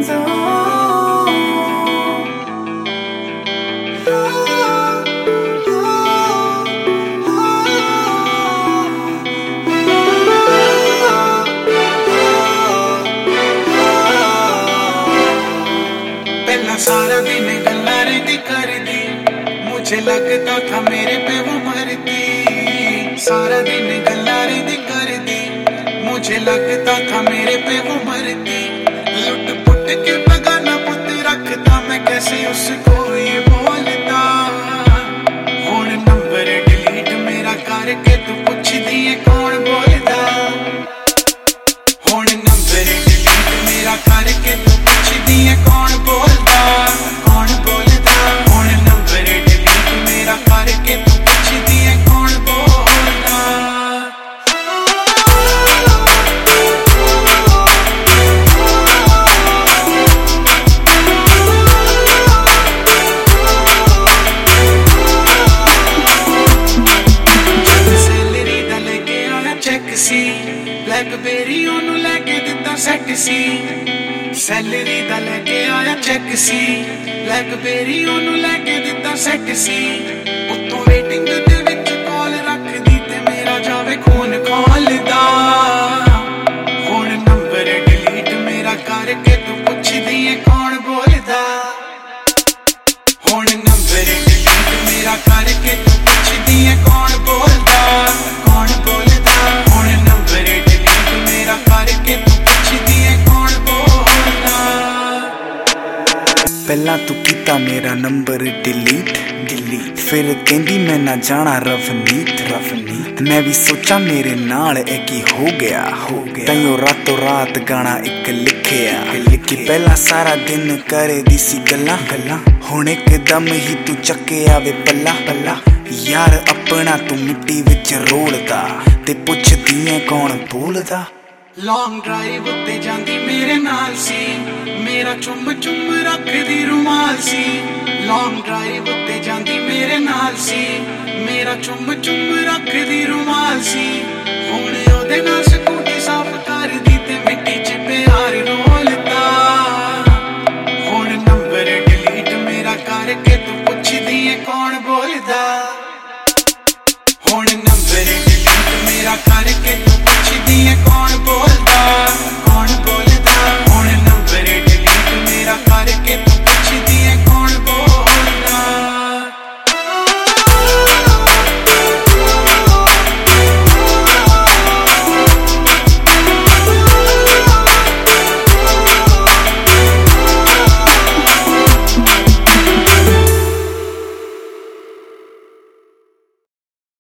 सारा दिन गल्ला रहती करदी, मुझे लगता था मेरे पे वो मरती। सारा दिन गल्ला रहती करदी, मुझे लगता था मेरे पे वो मरती। लुट पुट के बगाना पुत रखता मैं कैसे उसको ये बोलता। हुण नंबर डिलीट मेरा करके तू पुछ दिए कौन बोलता। हुण नंबर डिलीट मेरा करके तू पुछ दिए कौन बोलता। ब्लैकबेरी ओनू लैके दिता सैट सी, सैलरी दा लैके आया चैक सी। ब्लैकबेरी ओनू लैके दिता सैट सी, उत्तों वेटिंग दे विच कॉल रख दी ते मेरा जावे खून खोलदा। हुण नंबर डिलीट मेरा करके तू पुछ दिए कौन बोलदा। हुण नंबर डिलीट मेरा करके तू पुछ दिए कौन बोलदा। कौन बोलदा। हुण नंबर डिलीट मेरा करके तू पुछ दिए कौन बोलदा। पहला तू कीता मेरा नंबर डिलीट, फिर कहंदी मैं ना जाना रवनीत। मैं भी सोचा मेरे नाल ए की हो गया। तैयो रातों रात गाना एक लिखिया। कि पहला सारा दिन करे दी सी गल्ला, हुण एकदम ही तू चके आवे पल्ला। यार अपना तू मिट्टी विच रोलदा ते पुछदी ऐ कौन बोलदा। लॉन्ग ड्राइव उत्ते जांदी मेरे नाल सी, मेरा चुम चुम रखदी रुमाल सी। लॉन्ग ड्राइव उत्ते जांदी मेरे नाल सी, मेरा चुम चुम रखदी रुमाल सी। हुण ओदे नाल